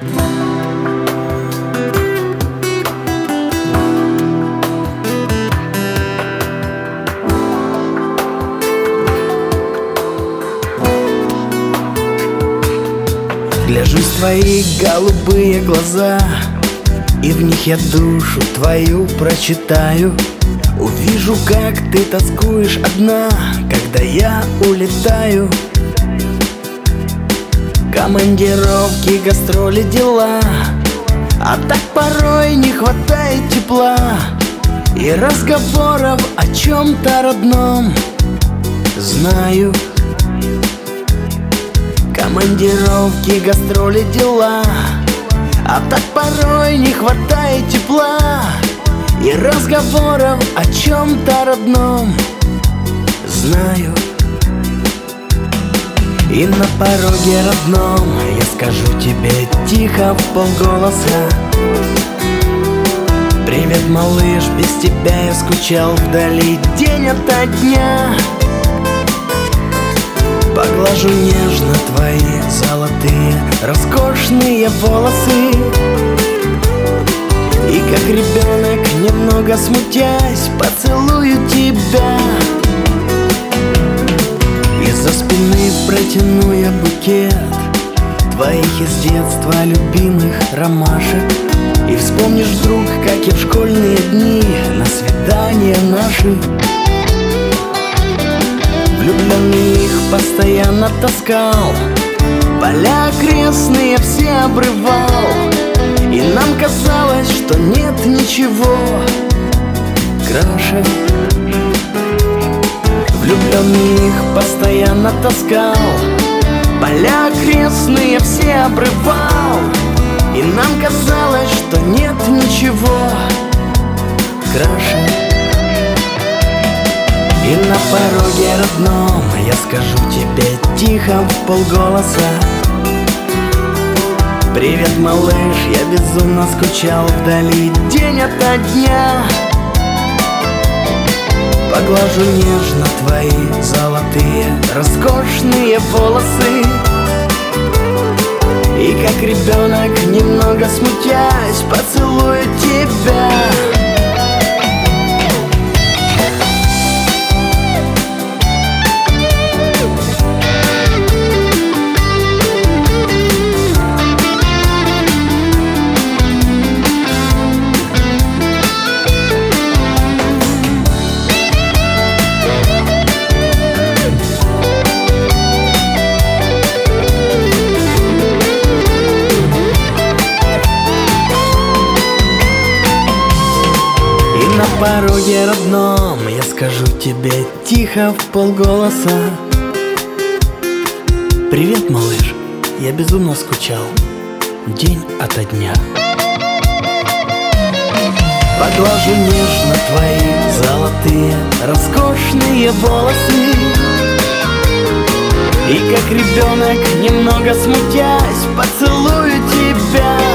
Гляжусь в твои голубые глаза, и в них я душу твою прочитаю. Увижу, как ты тоскуешь одна, когда я улетаю. Командировки, гастроли, дела, а так порой не хватает тепла и разговоров о чем-то родном. Знаю, командировки, гастроли, дела, а так порой не хватает тепла и разговоров о чем-то родном. Знаю, и на пороге родном я скажу тебе тихо вполголоса: привет, малыш, без тебя я скучал вдали день ото дня. Поглажу нежно твои золотые роскошные волосы, и как ребенок, немного смутясь, поцелую тебя. Из-за спины протяну я букет твоих из детства любимых ромашек, и вспомнишь вдруг, как я в школьные дни на свидания наши влюбленных постоянно таскал, поля окрестные все обрывал, и нам казалось, что нет ничего краше. Влюбленных постоянно таскал, поля окрестные все обрывал, и нам казалось, что нет ничего краше. И на пороге родном я скажу тебе тихо вполголоса: привет, малыш, я безумно скучал вдали день ото дня. Поглажу нежно твои золотые роскошные волосы, и как ребенок, немного смутясь, поцелую тебя. На пороге родном я скажу тебе тихо вполголоса: привет, малыш, я безумно скучал день ото дня. Поглажу нежно твои золотые роскошные волосы, и как ребенок, немного смутясь, поцелую тебя.